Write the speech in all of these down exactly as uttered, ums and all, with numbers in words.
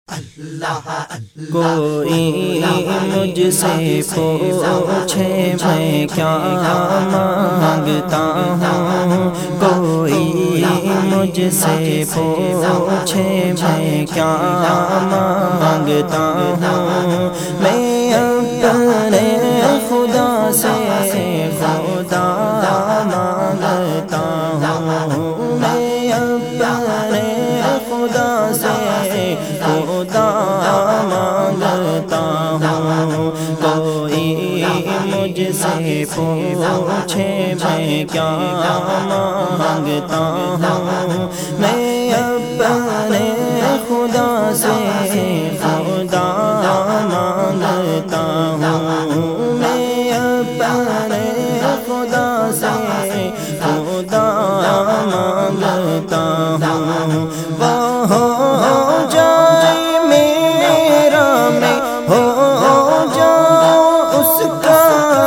کوئی مجھ سے پوچھے میں کیا مانگتا ہوں، کوئی مجھ سے پوچھے میں کیا مانگتا ہوں، میں اپنے خدا سے خدا مانگتا ہوں، میں اپنے خدا سے خدا مانگتا ہوں، کوئی مجھ سے پوچھے میں کیا مانگتا ہوں، میں اپنے خدا سے خدا مانگتا ہوں، میں اپنے خدا سے خدا مانگتا ہوں، وہ جائے میرا میں ہو جاؤ اس کا،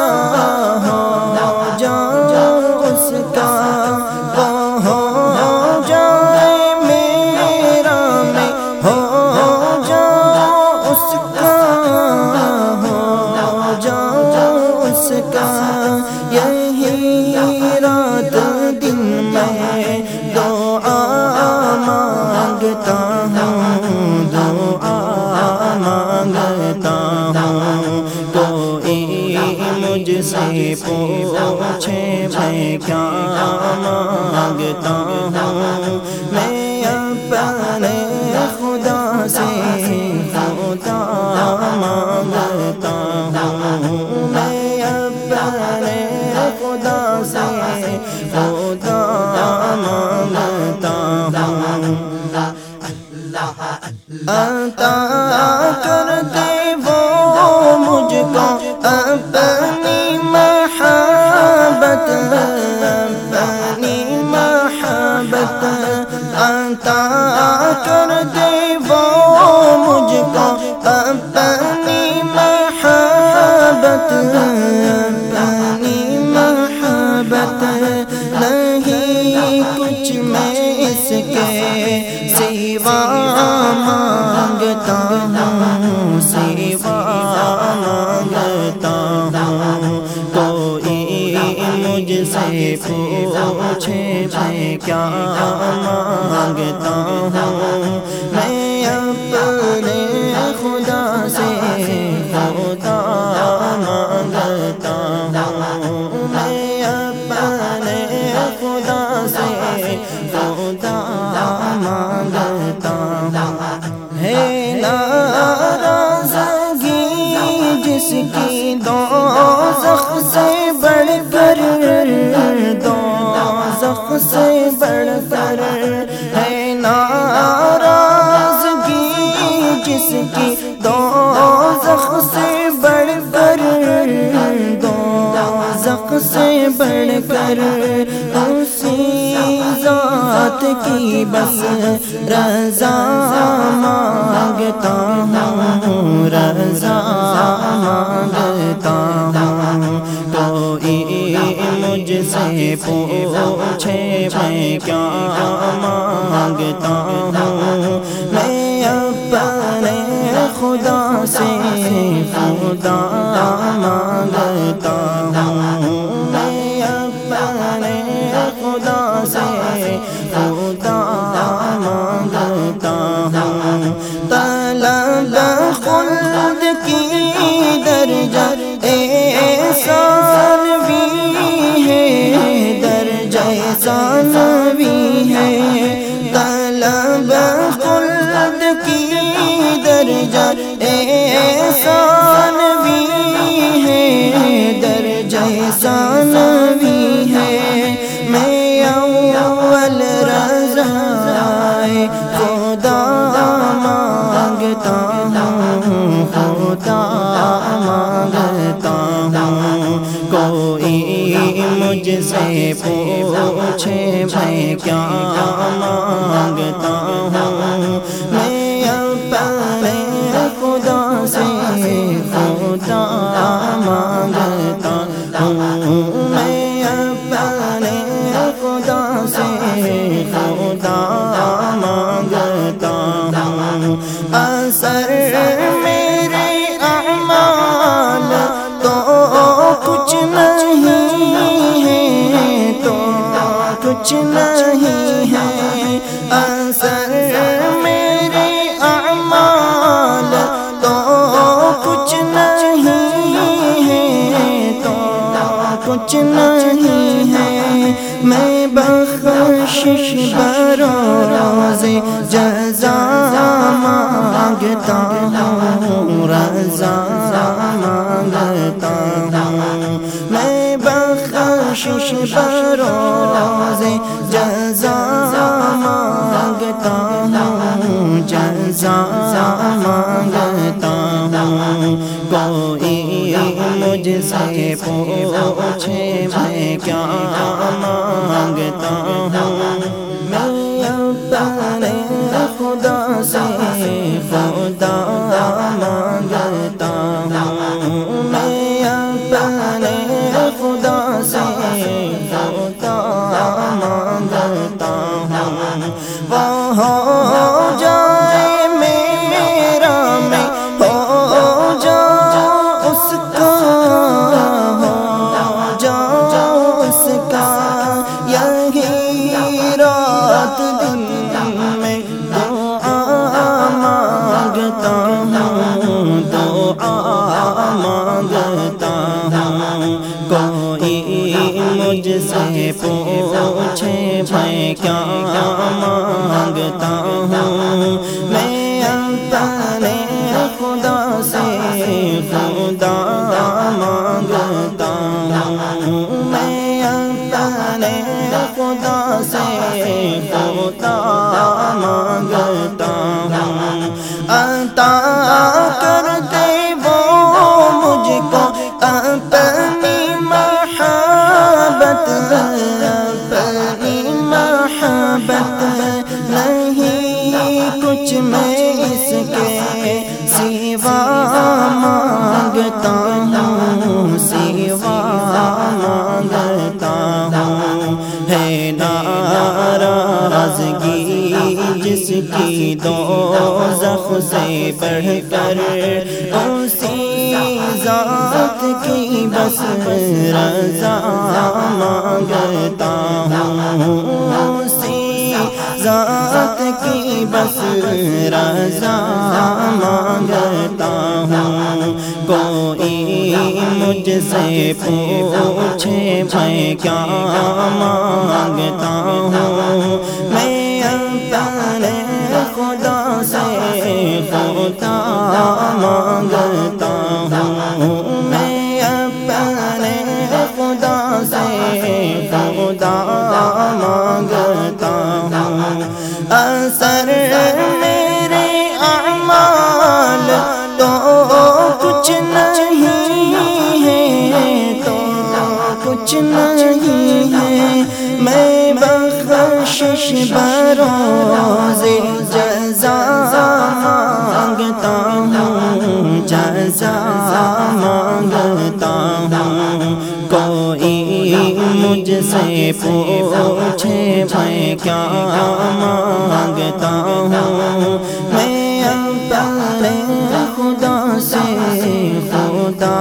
ہو جاؤ اس کا، ہو جائے میرا میں ہو جاؤ اس کا، ہو جاؤ اس کا، یہی رات دن میں دعا مانگتا ہوں، دعا مانگتا ہوں، کوئی مجھ سے پوچھے میں کیا مانگتا ہوں، میں اپنے خدا سے خدا مانگتا ہوں، میں اپنے خدا سے خدا مانگتا ہوں، عطا کرتے وہ مجھ کو اپنی محبت، اپنی محبت، عطا کرتے وہ مجھ کو اپنی محبت، اپنی محبت، نہیں کچھ میں اس کے سوا مانگتا ہوں، سوا مانگتا ہوں، کوئی مجھ سے پوچھے میں کیا مانگتا ہوں، میں اپنے خدا سے خدا مانگتا ہوں، میں اپنے خدا سے خدا مانگتا ہوں، ہے ناراضگی جس کی دوزخ سے بڑھ کر، دوزخ سے بڑھ کر، ہے ناراضگی جس کی دوزخ سے بڑھ کر، دوزخ سے بڑھ کر، اسی ذات کی بس رضا مانگتا ہوں، رضا مانگتا ہوں، کوئی مجھ سے پوچھے میں کیا مانگتا ہوں، میں اپنے خدا سے خدا مانگتا ہوں، میں اپنے خدا سے خدا مانگتا ہوں، طلب خلد کی درجہ احسان بھی ہے، درجہ احسان بھی ہے، طلب خلد کی درجہ احسان بھی ہے، درجہ احسان بھی ہے، میں اول رضائے خدا مانگتا ہوں، خدا مانگتا ہوں، کوئی مجھ سے پوچھے میں کیا مانگتا ہوں، میں اپنے خدا سے خدا مانگتا ہوں، میں اپنے خدا سے خدا مانگتا ہوں، اثر میرے اعمال تو کچھ نہیں ہے، تو کچھ نہیں ہے، اثر میرے اعمال تو کچھ نہیں ہے، تو کچھ نہیں ہے، میں بخشش بروز جزا مانگتا ہوں، رضا مانگتا ہوں، میں بخشش بروز جزا مانگتا ہوں، جزا مانگتا ہوں، کوئی مجھ سے پوچھے میں کیا مانگتا ہوں، میں اپنے خدا سے خدا مانگتا ہوں، میں اپنے خدا سے خدا مانگتا ہوں، وہ ہو جائے میرا میں ہو جاؤ اس کا، ہو جاؤ اس کا، یہی رات دن میں دعا مانگتا ہوں، دعا مانگتا ہوں، کوئی مجھ سے پوچھے میں کیا مانگتا ہوں، میں اپنے خدا سے خدا مانگتا ہوں، میں اپنے خدا سے خدا مانگتا ہوں، عطا کر دے وہ مجھ کو اپنی محبت، اپنی محبت، نہیں کچھ میں اس کے سوا مانگتا ہوں، سوا مانگتا ہوں، ہے ناراضگی جس کی دوزخ سے بڑھ کر اسی ذات کی بس رضا مانگتا ہوں، اسی ذات کی بس رضا مانگتا ہوں، کوئی مجھ سے پوچھے میں کیا مانگتا ہوں، میں اپنے خدا سے خدا مانگتا ہوں، میں اپنے خدا سے خدا مانگتا ہوں، اثر میرے اعمال تو کچھ نہیں ہے، تو کچھ نہیں ہے، میں بخشش بروز جزا مانگتا ہوں، جزا مانگتا ہوں، کوئی مجھ سے پوچھے میں کیا مانگتا ہوں، میں اپنے خدا سے خدا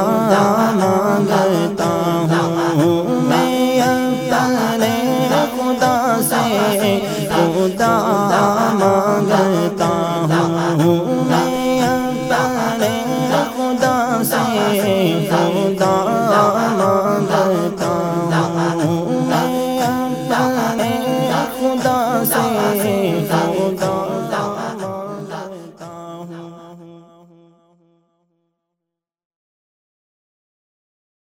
مانگتا ہوں، میں اپنے خدا سے خدا مانگتا ہوں، میں اپنے خدا سے خدا مانگتا ہوں، میں اپنے خدا سے خدا مانگتا ہوں۔